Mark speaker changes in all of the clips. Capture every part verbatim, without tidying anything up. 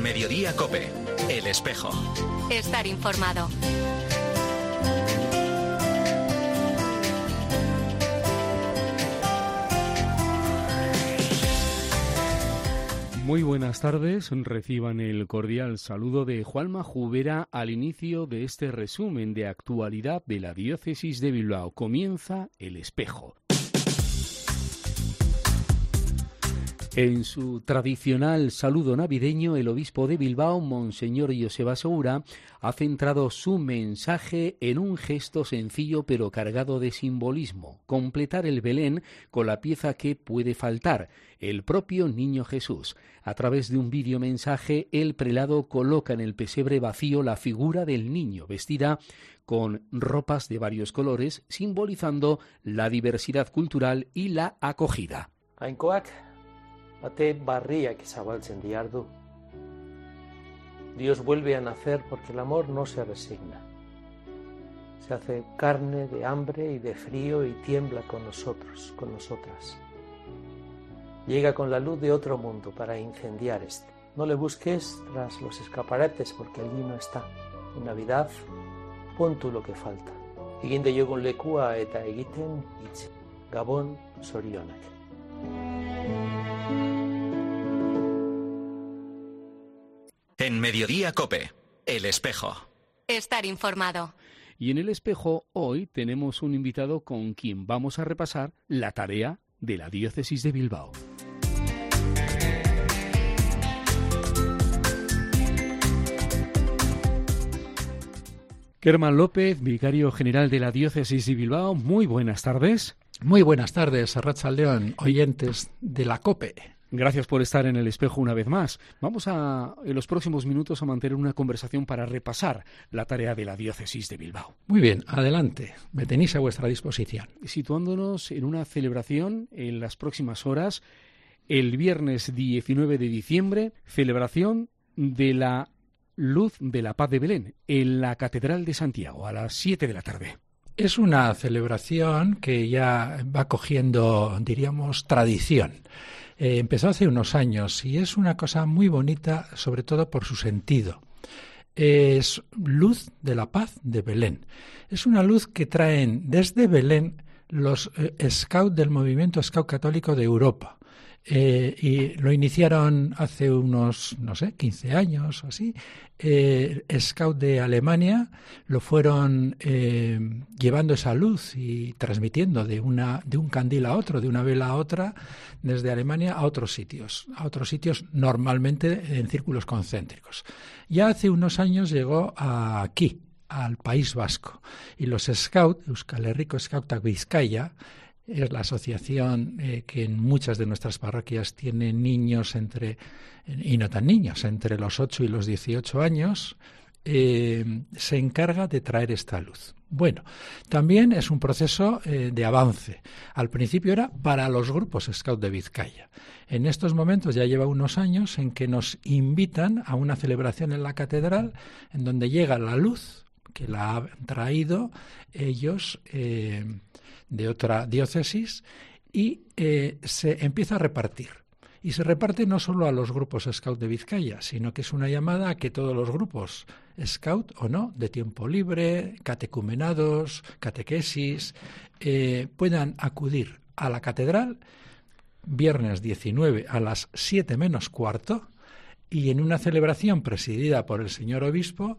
Speaker 1: Mediodía COPE, El Espejo.
Speaker 2: Estar informado.
Speaker 3: Muy buenas tardes, reciban el cordial saludo de Juanma Jubera al inicio de este resumen de actualidad de la Diócesis de Bilbao. Comienza El Espejo. En su tradicional saludo navideño, el obispo de Bilbao, Monseñor Joseba Segura, ha centrado su mensaje en un gesto sencillo pero cargado de simbolismo: completar el Belén con la pieza que puede faltar, el propio Niño Jesús. A través de un videomensaje, el prelado coloca en el pesebre vacío la figura del niño, vestida con ropas de varios colores, simbolizando la diversidad cultural y la acogida.
Speaker 4: Ate barriak zabaltzen diardu. Dios vuelve a nacer porque el amor no se resigna. Se hace carne de hambre y de frío y tiembla con nosotros, con nosotras. Llega con la luz de otro mundo para incendiar este. No le busques tras los escaparates porque allí no está. En Navidad, pon tú lo que falta. Egin deiogun lekua eta egiten hitz. Gabon, zorionak.
Speaker 1: En Mediodía COPE, El Espejo.
Speaker 2: Estar informado.
Speaker 3: Y en El Espejo hoy tenemos un invitado con quien vamos a repasar la tarea de la Diócesis de Bilbao. Kerman López, vicario general de la Diócesis de Bilbao. Muy buenas tardes.
Speaker 5: Muy buenas tardes, Arratsaldeon, oyentes de la COPE.
Speaker 3: Gracias por estar en El Espejo una vez más. Vamos a, en los próximos minutos, a mantener una conversación para repasar la tarea de la Diócesis de Bilbao.
Speaker 5: Muy bien, adelante. Me tenéis a vuestra disposición.
Speaker 3: Situándonos en una celebración en las próximas horas, el viernes diecinueve de diciembre, celebración de la Luz de la Paz de Belén en la Catedral de Santiago a las siete de la tarde.
Speaker 5: Es una celebración que ya va cogiendo, diríamos, tradición. Eh, empezó hace unos años y es una cosa muy bonita, sobre todo por su sentido. Es Luz de la Paz de Belén. Es una luz que traen desde Belén los eh, scouts del movimiento scout católico de Europa. Eh, y lo iniciaron hace unos, no sé, quince años o así. Eh, Scout de Alemania lo fueron eh, llevando esa luz y transmitiendo de, una, de un candil a otro, de una vela a otra, desde Alemania a otros sitios, a otros sitios normalmente en círculos concéntricos. Ya hace unos años llegó a aquí, al País Vasco, y los Scout, Euskal Herriko Skautak Bizkaia, es la asociación eh, que en muchas de nuestras parroquias tiene niños entre, y no tan niños, entre los ocho y los dieciocho años, eh, se encarga de traer esta luz. Bueno, también es un proceso eh, de avance. Al principio era para los grupos Scout de Vizcaya. En estos momentos ya lleva unos años en que nos invitan a una celebración en la catedral en donde llega la luz, que la han traído ellos eh, de otra diócesis, y eh, se empieza a repartir. Y se reparte no solo a los grupos Scout de Vizcaya, sino que es una llamada a que todos los grupos Scout o no, de tiempo libre, catecumenados, catequesis, eh, puedan acudir a la catedral viernes diecinueve a las siete menos cuarto, y en una celebración presidida por el señor obispo,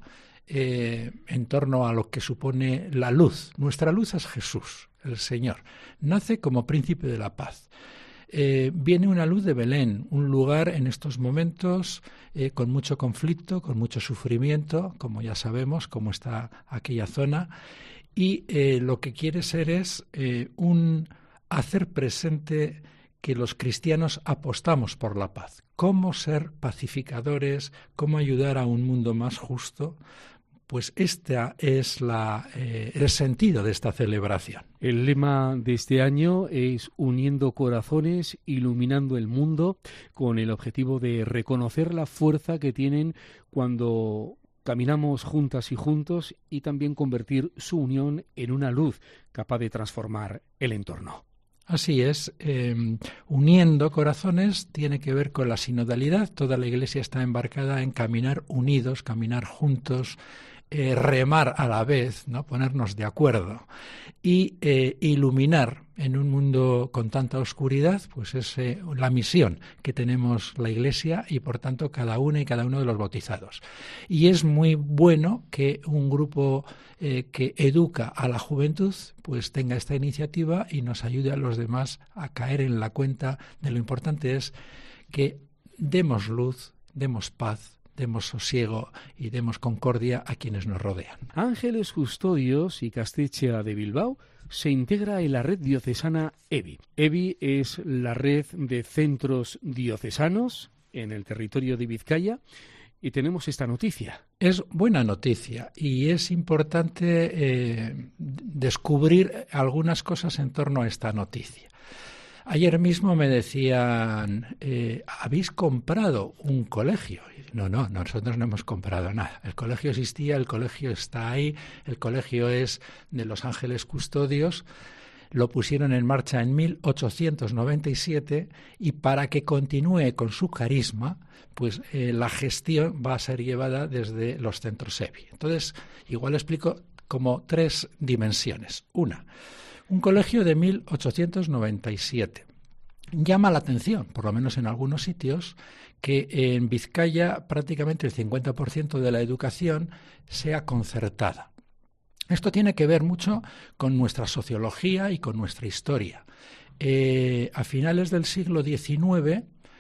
Speaker 5: Eh, en torno a lo que supone la luz. Nuestra luz es Jesús, el Señor. Nace como príncipe de la paz. Eh, viene una luz de Belén, un lugar en estos momentos eh, con mucho conflicto, con mucho sufrimiento, como ya sabemos cómo está aquella zona, y eh, lo que quiere ser es eh, un hacer presente que los cristianos apostamos por la paz. Cómo ser pacificadores, cómo ayudar a un mundo más justo. Pues este es la, eh, el sentido de esta celebración.
Speaker 3: El lema de este año es Uniendo Corazones, Iluminando el Mundo, con el objetivo de reconocer la fuerza que tienen cuando caminamos juntas y juntos, y también convertir su unión en una luz capaz de transformar el entorno.
Speaker 5: Así es, eh, uniendo corazones tiene que ver con la sinodalidad. Toda la Iglesia está embarcada en caminar unidos, caminar juntos, eh, remar a la vez, ¿no? Ponernos de acuerdo y eh, iluminar en un mundo con tanta oscuridad, pues es eh, la misión que tenemos la Iglesia y por tanto cada una y cada uno de los bautizados. Y es muy bueno que un grupo eh, que educa a la juventud pues tenga esta iniciativa y nos ayude a los demás a caer en la cuenta de lo importante es que demos luz, demos paz, demos sosiego y demos concordia a quienes nos rodean.
Speaker 3: Ángeles Custodios y Castechea de Bilbao se integra en la red diocesana E B I. E B I es la red de centros diocesanos en el territorio de Vizcaya y tenemos esta noticia.
Speaker 5: Es buena noticia y es importante eh, descubrir algunas cosas en torno a esta noticia. Ayer mismo me decían, eh, ¿habéis comprado un colegio? No, no, nosotros no hemos comprado nada. El colegio existía, el colegio está ahí, el colegio es de los Ángeles Custodios. Lo pusieron en marcha en mil ochocientos noventa y siete y para que continúe con su carisma, pues eh, la gestión va a ser llevada desde los centros E B I. Entonces, igual explico como tres dimensiones. Una, un colegio de mil ochocientos noventa y siete. Llama la atención, por lo menos en algunos sitios, que en Vizcaya prácticamente el cincuenta por ciento de la educación sea concertada. Esto tiene que ver mucho con nuestra sociología y con nuestra historia. Eh, a finales del siglo diecinueve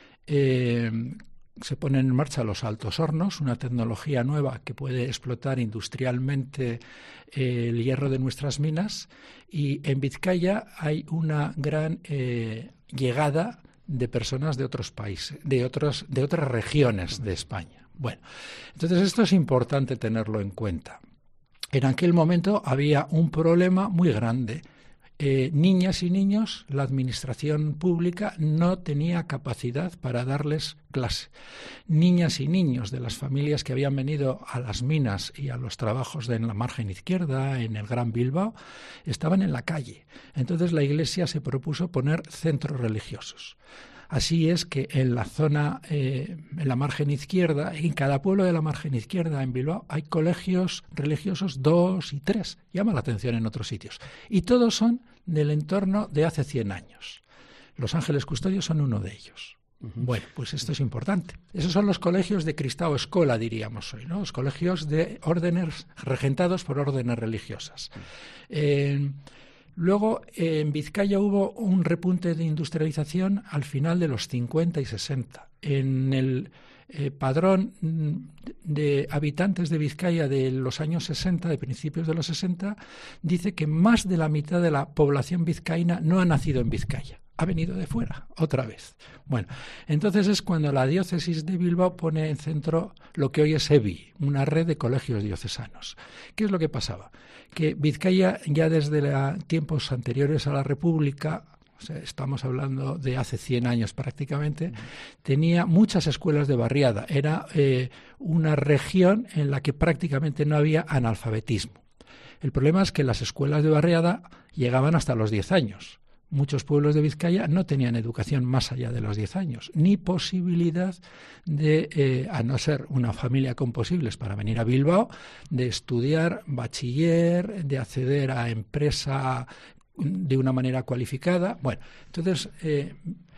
Speaker 5: eh, se ponen en marcha los altos hornos, una tecnología nueva que puede explotar industrialmente eh, el hierro de nuestras minas, y en Vizcaya hay una gran eh, llegada de personas de otros países, de otros, de otras regiones de España. Bueno, entonces esto es importante tenerlo en cuenta. En aquel momento había un problema muy grande. Eh, niñas y niños, la administración pública no tenía capacidad para darles clase. Niñas y niños de las familias que habían venido a las minas y a los trabajos de en la margen izquierda, en el Gran Bilbao, estaban en la calle. Entonces la Iglesia se propuso poner centros religiosos. Así es que en la zona, eh, en la margen izquierda, en cada pueblo de la margen izquierda en Bilbao, hay colegios religiosos, dos y tres. Llama la atención en otros sitios. Y todos son del entorno de hace cien años. Los Ángeles Custodios son uno de ellos. Uh-huh. Bueno, pues esto es importante. Esos son los colegios de Cristao Escola, diríamos hoy, ¿no? Los colegios de órdenes regentados por órdenes religiosas. Eh, Luego, eh, en Vizcaya hubo un repunte de industrialización al final de los cincuenta y sesenta. En el eh, padrón de habitantes de Vizcaya de los años sesenta, de principios de los sesenta, dice que más de la mitad de la población vizcaína no ha nacido en Vizcaya. Ha venido de fuera, otra vez. Bueno, entonces es cuando la diócesis de Bilbao pone en centro lo que hoy es E B I, una red de colegios diocesanos. ¿Qué es lo que pasaba? Que Vizcaya ya desde la, tiempos anteriores a la República, o sea, estamos hablando de hace cien años prácticamente, tenía muchas escuelas de barriada. Era eh, una región en la que prácticamente no había analfabetismo. El problema es que las escuelas de barriada llegaban hasta los diez años. Muchos pueblos de Vizcaya no tenían educación más allá de los diez años, ni posibilidad de, eh, a no ser una familia con posibles para venir a Bilbao, de estudiar bachiller, de acceder a empresa de una manera cualificada. Bueno, entonces eh,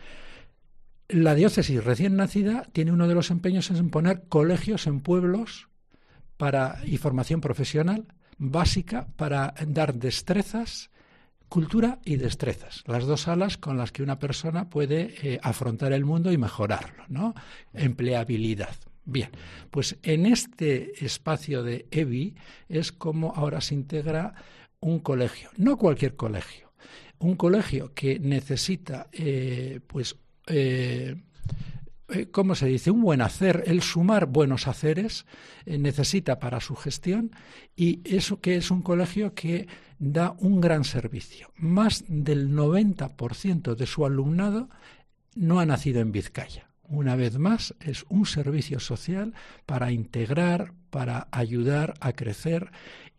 Speaker 5: la diócesis recién nacida tiene uno de los empeños en poner colegios en pueblos para y formación profesional básica para dar destrezas, cultura y destrezas, las dos alas con las que una persona puede eh, afrontar el mundo y mejorarlo, ¿no? Empleabilidad. Bien, pues en este espacio de E B I es como ahora se integra un colegio, no cualquier colegio, un colegio que necesita, eh, pues, eh, ¿cómo se dice? Un buen hacer, el sumar buenos haceres, eh, necesita para su gestión, y eso que es un colegio que da un gran servicio. Más del noventa por ciento de su alumnado no ha nacido en Vizcaya. Una vez más, es un servicio social para integrar, para ayudar a crecer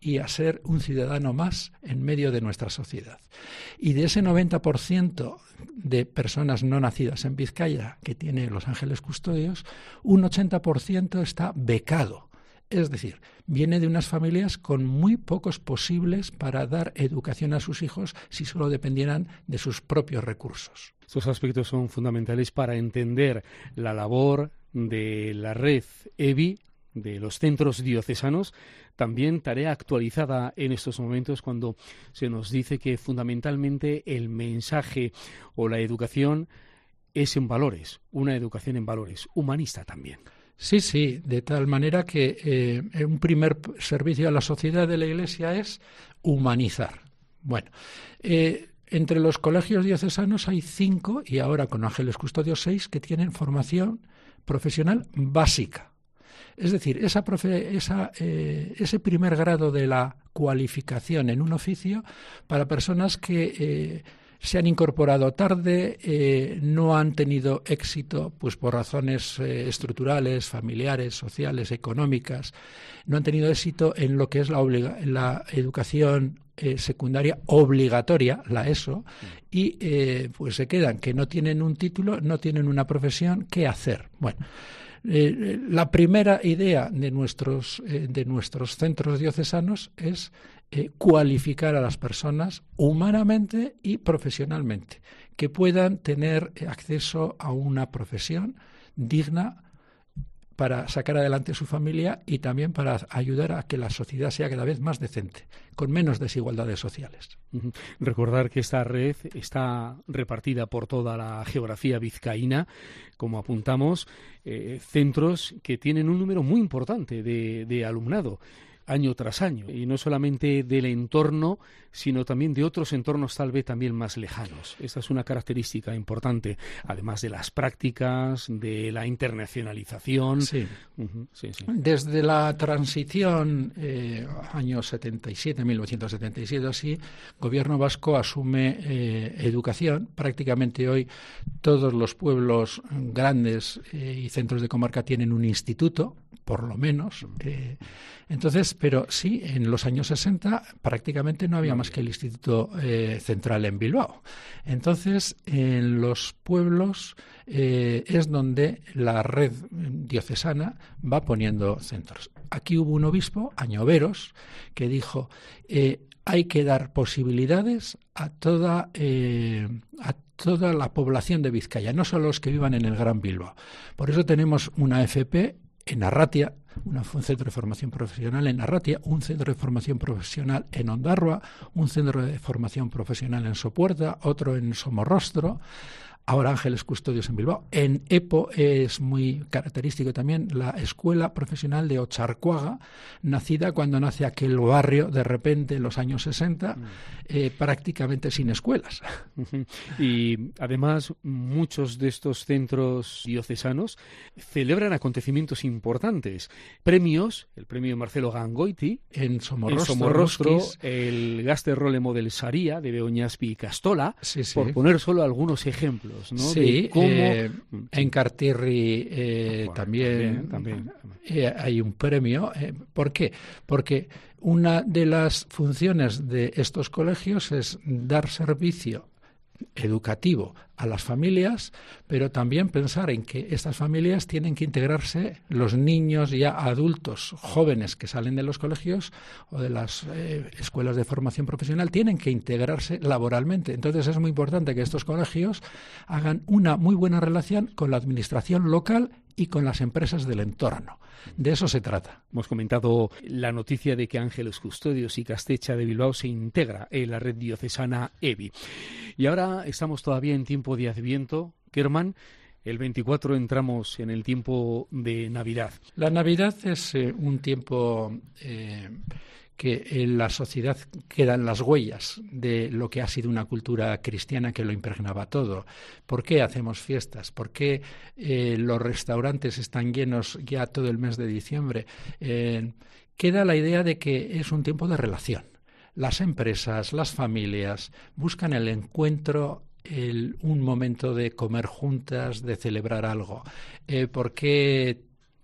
Speaker 5: y a ser un ciudadano más en medio de nuestra sociedad. Y de ese noventa por ciento de personas no nacidas en Vizcaya que tiene Los Ángeles Custodios, un ochenta por ciento está becado. Es decir, viene de unas familias con muy pocos posibles para dar educación a sus hijos si solo dependieran de sus propios recursos.
Speaker 3: Estos aspectos son fundamentales para entender la labor de la red E B I, de los centros diocesanos, también tarea actualizada en estos momentos cuando se nos dice que fundamentalmente el mensaje o la educación es en valores, una educación en valores, humanista también.
Speaker 5: Sí, sí, de tal manera que eh, un primer servicio a la sociedad de la Iglesia es humanizar. Bueno, eh, entre los colegios diocesanos hay cinco, y ahora con Ángeles Custodios seis, que tienen formación profesional básica. Es decir, esa profe, esa, eh, ese primer grado de la cualificación en un oficio para personas que eh, se han incorporado tarde, eh, no han tenido éxito pues por razones eh, estructurales, familiares, sociales, económicas, no han tenido éxito en lo que es la, obliga- la educación eh, secundaria obligatoria, la ESO, y eh, pues se quedan que no tienen un título, no tienen una profesión, ¿qué hacer? Bueno, eh, la primera idea de nuestros, eh, de nuestros centros diocesanos es Eh, cualificar a las personas humanamente y profesionalmente, que puedan tener acceso a una profesión digna para sacar adelante su familia y también para ayudar a que la sociedad sea cada vez más decente, con menos desigualdades sociales.
Speaker 3: Uh-huh. Recordar que esta red está repartida por toda la geografía vizcaína, como apuntamos, eh, centros que tienen un número muy importante de, de alumnado, año tras año, y no solamente del entorno, sino también de otros entornos tal vez también más lejanos. Esta es una característica importante, además de las prácticas, de la internacionalización.
Speaker 5: Sí.
Speaker 3: Uh-huh, sí, sí.
Speaker 5: Desde la transición, eh, años setenta y siete, mil novecientos setenta y siete, así, Gobierno vasco asume eh, educación. Prácticamente hoy todos los pueblos grandes eh, y centros de comarca tienen un instituto, por lo menos. Eh, entonces, pero sí, en los años sesenta prácticamente no había más que el Instituto eh, Central en Bilbao. Entonces, en los pueblos eh, es donde la red diocesana va poniendo centros. Aquí hubo un obispo, Añoveros, que dijo eh, hay que dar posibilidades a toda eh, a toda la población de Vizcaya, no solo los que vivan en el Gran Bilbao. Por eso tenemos una F P en Arratia, una, un centro de formación profesional en Arratia, un centro de formación profesional en Ondarroa, un centro de formación profesional en Sopuerta, otro en Somorrostro, ahora Ángeles Custodios en Bilbao. En EPO es muy característico también la Escuela Profesional de Ocharcuaga, nacida cuando nace aquel barrio de repente en los años sesenta, mm. eh, prácticamente sin escuelas.
Speaker 3: Uh-huh. Y además muchos de estos centros diocesanos celebran acontecimientos importantes. Premios, el premio Marcelo Gangoiti
Speaker 5: en Somorrostro,
Speaker 3: en Somorrostro el Gasterrolemo del Saría de Beoñaspi y Castola,
Speaker 5: sí, sí.
Speaker 3: por poner solo algunos ejemplos. ¿No?
Speaker 5: Sí,
Speaker 3: cómo...
Speaker 5: eh, en Cartirri eh, bueno, también,
Speaker 3: también, también.
Speaker 5: Eh, hay un premio. Eh, ¿Por qué? Porque una de las funciones de estos colegios es dar servicio educativo a las familias, pero también pensar en que estas familias tienen que integrarse, los niños ya adultos, jóvenes que salen de los colegios o de las eh, escuelas de formación profesional, tienen que integrarse laboralmente. Entonces es muy importante que estos colegios hagan una muy buena relación con la administración local y con las empresas del entorno. De eso se trata.
Speaker 3: Hemos comentado la noticia de que Ángeles Custodios y Castecha de Bilbao se integra en la red diocesana E B I. Y ahora estamos todavía en tiempo de Adviento. Kerman, el veinticuatro entramos en el tiempo de Navidad.
Speaker 5: La Navidad es eh, un tiempo eh, que en la sociedad quedan las huellas de lo que ha sido una cultura cristiana que lo impregnaba todo. ¿Por qué hacemos fiestas? ¿Por qué eh, los restaurantes están llenos ya todo el mes de diciembre? Eh, queda la idea de que es un tiempo de relación. Las empresas, las familias buscan el encuentro, el, un momento de comer juntas, de celebrar algo. Eh, ¿Por qué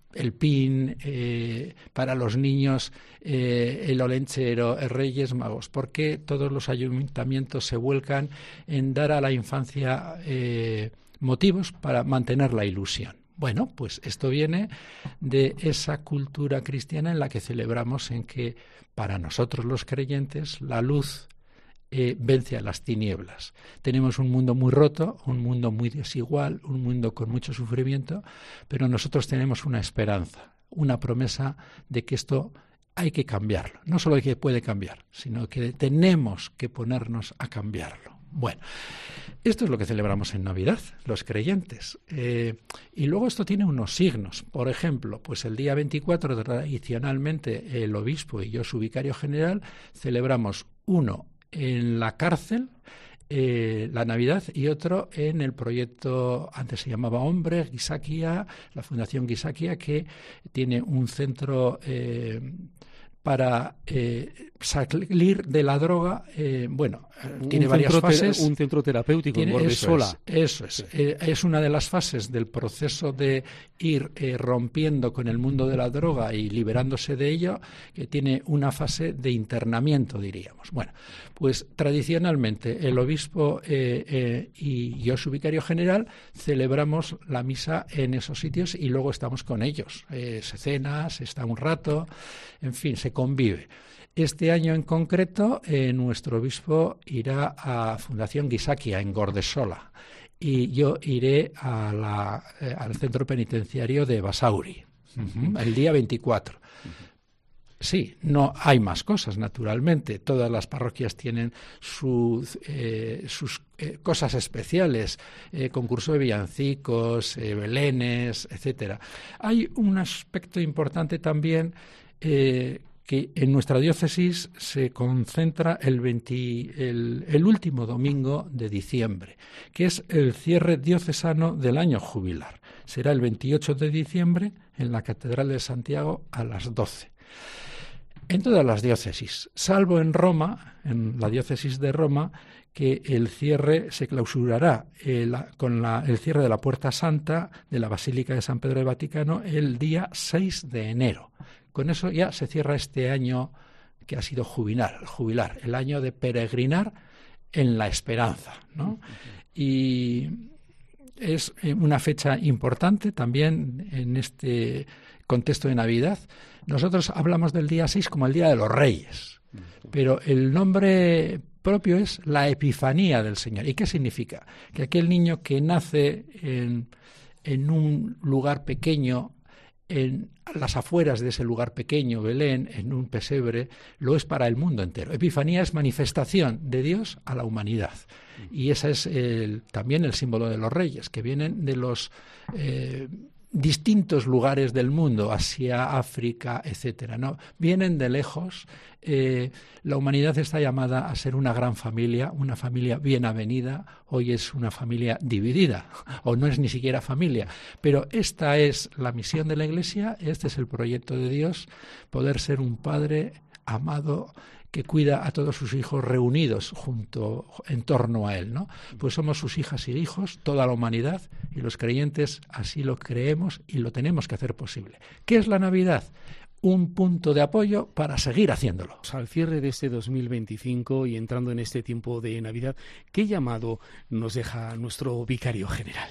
Speaker 5: el pin, eh, para los niños eh, el olenchero, el Reyes Magos. ¿Por qué todos los ayuntamientos se vuelcan en dar a la infancia eh, motivos para mantener la ilusión? Bueno, pues esto viene de esa cultura cristiana en la que celebramos en que para nosotros los creyentes la luz eh, vence a las tinieblas. Tenemos un mundo muy roto, un mundo muy desigual, un mundo con mucho sufrimiento, pero nosotros tenemos una esperanza, una promesa de que esto hay que cambiarlo. No solo que puede cambiar, sino que tenemos que ponernos a cambiarlo. Bueno, esto es lo que celebramos en Navidad, los creyentes. Eh, y luego esto tiene unos signos. Por ejemplo, pues el día veinticuatro, tradicionalmente, el obispo y yo, su vicario general, celebramos uno en la cárcel, eh, la Navidad, y otro en el proyecto, antes se llamaba Hombre, Gizakia, la Fundación Gizakia, que tiene un centro eh, para eh, salir de la droga, eh, bueno,
Speaker 3: un
Speaker 5: tiene varias fases.
Speaker 3: Un centro terapéutico
Speaker 5: tiene,
Speaker 3: en Gordesola.
Speaker 5: Eso es, eso es. Eh, es una de las fases del proceso de ir eh, rompiendo con el mundo de la droga y liberándose de ello, que tiene una fase de internamiento, diríamos. Bueno, pues tradicionalmente el obispo eh, eh, y yo, su vicario general, celebramos la misa en esos sitios y luego estamos con ellos. Eh, se cena, se está un rato, en fin, se convive. Este año en concreto, eh, nuestro obispo irá a Fundación Gizakia en Gordesola y yo iré a la, eh, al centro penitenciario de Basauri, uh-huh, el día veinticuatro. Sí, no hay más cosas, naturalmente. Todas las parroquias tienen su, eh, sus eh, cosas especiales, eh, concurso de villancicos, eh, belenes, etcétera. Hay un aspecto importante también eh, que en nuestra diócesis se concentra el, veinte, el, el último domingo de diciembre, que es el cierre diocesano del año jubilar. Será el veintiocho de diciembre en la Catedral de Santiago a las doce. En todas las diócesis, salvo en Roma, en la diócesis de Roma, que el cierre se clausurará eh, la, con la, el cierre de la Puerta Santa de la Basílica de San Pedro del Vaticano el día seis de enero. Con eso ya se cierra este año que ha sido jubilar, jubilar, el año de peregrinar en la esperanza, ¿no? Y es una fecha importante también en este contexto de Navidad. Nosotros hablamos del día seis como el Día de los Reyes, pero el nombre propio es la Epifanía del Señor. ¿Y qué significa? Que aquel niño que nace en, en un lugar pequeño, en las afueras de ese lugar pequeño, Belén, en un pesebre, lo es para el mundo entero. Epifanía es manifestación de Dios a la humanidad. Y ese es el, también el símbolo de los reyes, que vienen de los eh, distintos lugares del mundo, Asia, África, etcétera, ¿no? Vienen de lejos. Eh, la humanidad está llamada a ser una gran familia, una familia bien avenida. Hoy es una familia dividida, o no es ni siquiera familia. Pero esta es la misión de la Iglesia, este es el proyecto de Dios, poder ser un padre amado que cuida a todos sus hijos reunidos junto en torno a él, ¿no? Pues somos sus hijas y hijos, toda la humanidad, y los creyentes así lo creemos y lo tenemos que hacer posible. ¿Qué es la Navidad? Un punto de apoyo para seguir haciéndolo.
Speaker 3: Al cierre de este dos mil veinticinco y entrando en este tiempo de Navidad, ¿qué llamado nos deja nuestro vicario general?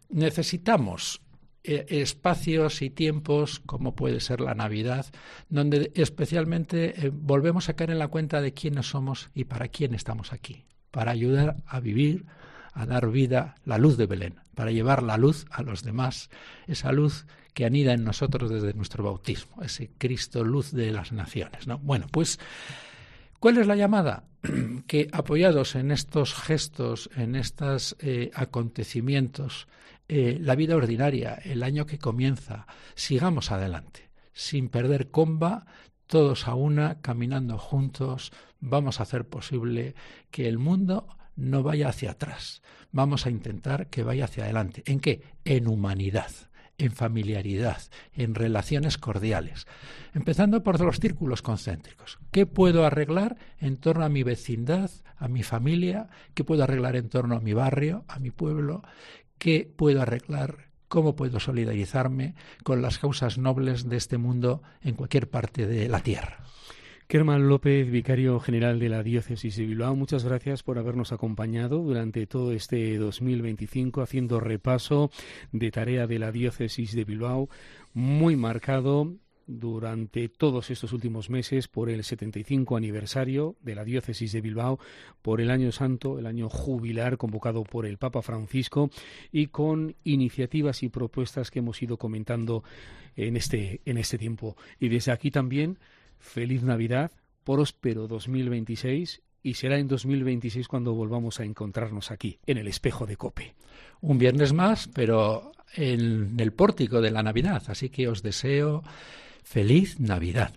Speaker 5: Necesitamos eh, espacios y tiempos, como puede ser la Navidad, donde especialmente eh, volvemos a caer en la cuenta de quiénes somos y para quién estamos aquí, para ayudar a vivir, a dar vida, la luz de Belén, para llevar la luz a los demás, esa luz que anida en nosotros desde nuestro bautismo, ese Cristo luz de las naciones, ¿no? Bueno, pues, ¿cuál es la llamada? Que apoyados en estos gestos, en estos eh, acontecimientos, eh, la vida ordinaria, el año que comienza, sigamos adelante, sin perder comba, todos a una, caminando juntos, vamos a hacer posible que el mundo no vaya hacia atrás, vamos a intentar que vaya hacia adelante. ¿En qué? En humanidad, en familiaridad, en relaciones cordiales. Empezando por los círculos concéntricos. ¿Qué puedo arreglar en torno a mi vecindad, a mi familia? ¿Qué puedo arreglar en torno a mi barrio, a mi pueblo? ¿Qué puedo arreglar cómo puedo solidarizarme con las causas nobles de este mundo en cualquier parte de la tierra.
Speaker 3: Kerman López, vicario general de la Diócesis de Bilbao, muchas gracias por habernos acompañado durante todo este dos mil veinticinco, haciendo repaso de tarea de la Diócesis de Bilbao, muy marcado durante todos estos últimos meses por el setenta y cinco aniversario de la Diócesis de Bilbao, por el Año Santo, el año jubilar convocado por el Papa Francisco, y con iniciativas y propuestas que hemos ido comentando en este, en este tiempo. Y desde aquí también, feliz Navidad, próspero dos mil veintiséis, y será en dos mil veintiséis cuando volvamos a encontrarnos aquí, en el espejo de COPE.
Speaker 5: Un viernes más, pero en el pórtico de la Navidad, así que os deseo feliz Navidad.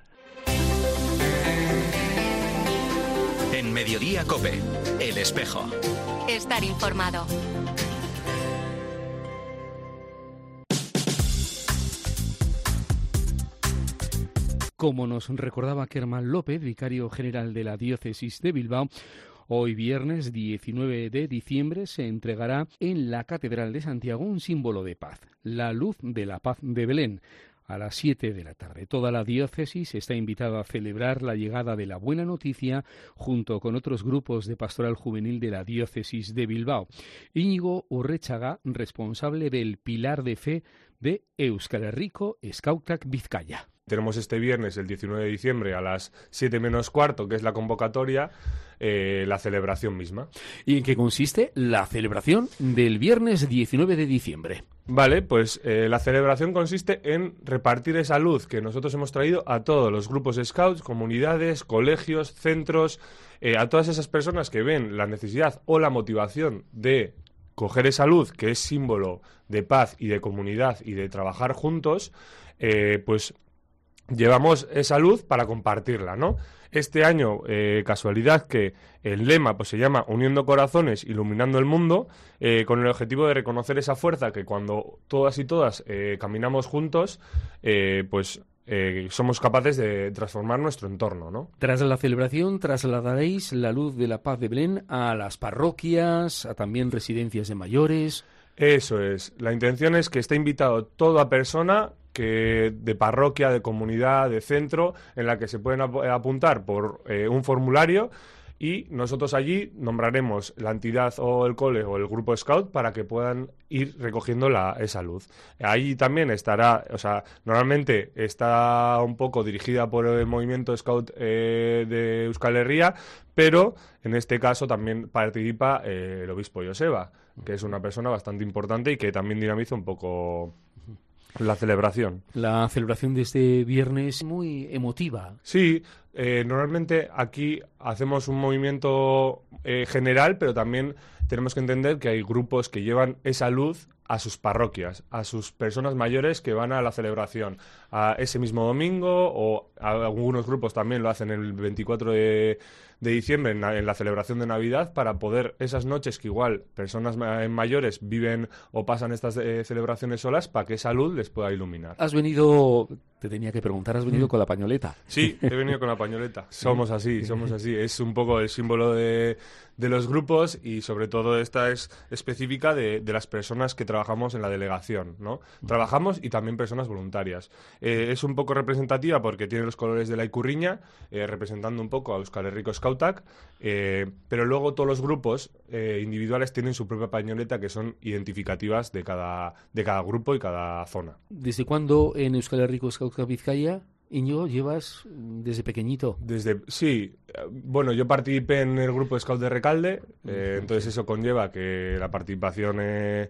Speaker 1: En Mediodía COPE, el espejo.
Speaker 2: Estar informado.
Speaker 3: Como nos recordaba Kerman López, vicario general de la Diócesis de Bilbao, hoy viernes diecinueve de diciembre se entregará en la Catedral de Santiago un símbolo de paz, la luz de la paz de Belén, a las siete de la tarde. Toda la diócesis está invitada a celebrar la llegada de la buena noticia junto con otros grupos de pastoral juvenil de la Diócesis de Bilbao. Íñigo Urrechaga, responsable del Pilar de Fe de Euskal Herriko Skautak Bizkaia.
Speaker 6: Tenemos este viernes, el diecinueve de diciembre, a las siete menos cuarto, que es la convocatoria, eh, la celebración misma.
Speaker 3: ¿Y en qué consiste la celebración del viernes diecinueve de diciembre?
Speaker 6: Vale, pues eh, la celebración consiste en repartir esa luz que nosotros hemos traído a todos los grupos scouts, comunidades, colegios, centros, eh, a todas esas personas que ven la necesidad o la motivación de coger esa luz, que es símbolo de paz y de comunidad y de trabajar juntos, eh, pues llevamos esa luz para compartirla, ¿no? Este año, eh, casualidad que el lema pues se llama Uniendo Corazones, Iluminando el Mundo, eh, con el objetivo de reconocer esa fuerza que cuando todas y todas eh, caminamos juntos, eh, pues eh, somos capaces de transformar nuestro entorno, ¿no?
Speaker 3: Tras la celebración, trasladaréis la luz de la paz de Belén a las parroquias, a también residencias de mayores.
Speaker 6: Eso es. La intención es que esté invitado toda persona que de parroquia, de comunidad, de centro, en la que se pueden ap- apuntar por eh, un formulario, y nosotros allí nombraremos la entidad o el cole o el grupo scout para que puedan ir recogiendo la, esa luz. Ahí también estará, o sea, normalmente está un poco dirigida por el movimiento scout eh, de Euskal Herria, pero en este caso también participa eh, el obispo Joseba, que es una persona bastante importante y que también dinamiza un poco la celebración.
Speaker 3: La celebración de este viernes es muy emotiva.
Speaker 6: Sí, eh, normalmente aquí hacemos un movimiento eh, general, pero también tenemos que entender que hay grupos que llevan esa luz a sus parroquias, a sus personas mayores que van a la celebración a ese mismo domingo, o a algunos grupos también lo hacen el veinticuatro de diciembre en la, en la celebración de Navidad, para poder esas noches que igual personas ma- mayores viven o pasan estas eh, celebraciones solas, para que esa luz les pueda iluminar.
Speaker 3: Has venido, te tenía que preguntar, has venido mm. con la pañoleta.
Speaker 6: Sí, he venido con la pañoleta. Somos así, somos así. Es un poco el símbolo de, de los grupos, y sobre todo esta es específica de, de las personas que trabajamos en la delegación, ¿no? Trabajamos y también personas voluntarias. Eh, es un poco representativa porque tiene los colores de la Icurriña, eh, representando un poco a Euskal Herriko Skautak, eh, pero luego todos los grupos eh, individuales tienen su propia pañoleta, que son identificativas de cada, de cada grupo y cada zona.
Speaker 3: ¿Desde cuándo en Euskal Herriko Skautak Bizkaia, Íñigo, llevas desde pequeñito?
Speaker 6: Desde sí, bueno, yo participé en el grupo Scout de Recalde, eh, entonces eso conlleva que la participación eh,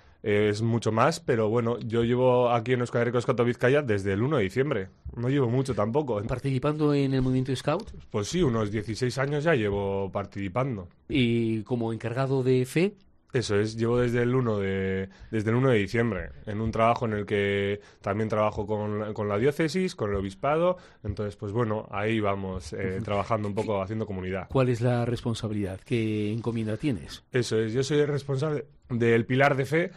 Speaker 6: es mucho más, pero bueno, yo llevo aquí en Euskal Herriko Skautak Bizkaia desde el uno de diciembre, no llevo mucho tampoco.
Speaker 3: ¿Participando en el movimiento Scout?
Speaker 6: Pues sí, unos dieciséis años ya llevo participando.
Speaker 3: ¿Y como encargado de fe?
Speaker 6: Eso es, llevo desde el uno de desde el uno de diciembre, en un trabajo en el que también trabajo con, con la diócesis, con el obispado, entonces pues bueno, ahí vamos eh, trabajando un poco, haciendo comunidad.
Speaker 3: ¿Cuál es la responsabilidad? ¿Qué encomienda tienes?
Speaker 6: Eso es, yo soy el responsable del Pilar de Fe,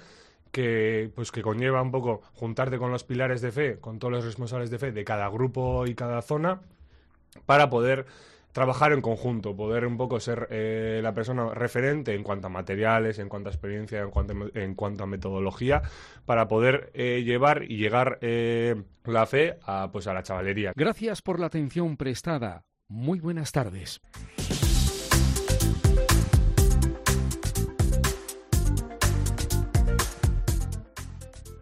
Speaker 6: que pues que conlleva un poco juntarte con los pilares de fe, con todos los responsables de fe de cada grupo y cada zona, para poder trabajar en conjunto, poder un poco ser eh, la persona referente en cuanto a materiales, en cuanto a experiencia, en cuanto a, en cuanto a metodología, para poder eh, llevar y llegar eh, la fe a, pues, a la chavalería.
Speaker 3: Gracias por la atención prestada. Muy buenas tardes.